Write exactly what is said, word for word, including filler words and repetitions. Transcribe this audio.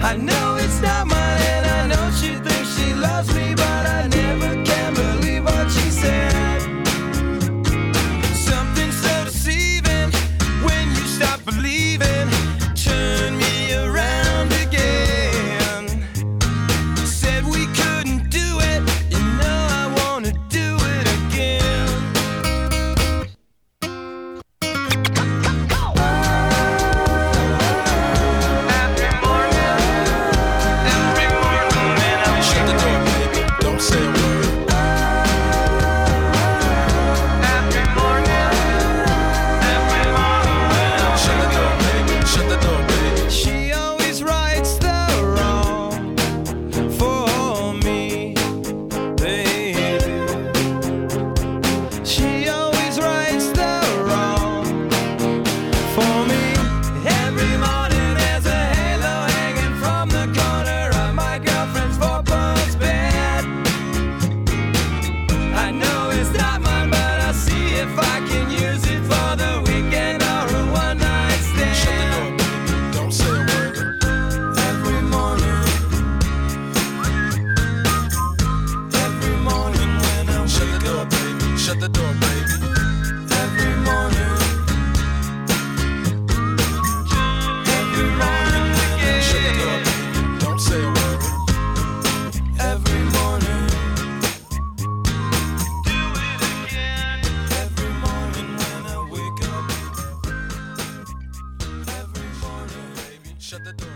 I know it's not mine, and I know she thinks she loves me, but I never can believe what she said. Something so deceiving when you stop believing. Turn me around again. Said we couldn't do it, you know I wanna do it again. Every morning, every morning when I Shut the door, baby. Don't say a word. every morning, every morning when I Shut the door, baby. Shut the door, baby. She always rights the wrong for me, baby. She always rights the wrong for me. Every morning there's a halo hanging from the corner of my girlfriend's four-post bed. I know it's not mine, but I'll see if I can use it for the weekend or a one-night stand. Shut the door, baby. Don't say a word. Every morning, every morning when I Shut the wake door, up, baby. Shut the door, baby. every morning, every morning Shut the door, again, baby. Don't say a word. every morning, do it again, every morning when I wake up, every morning. Shut the door.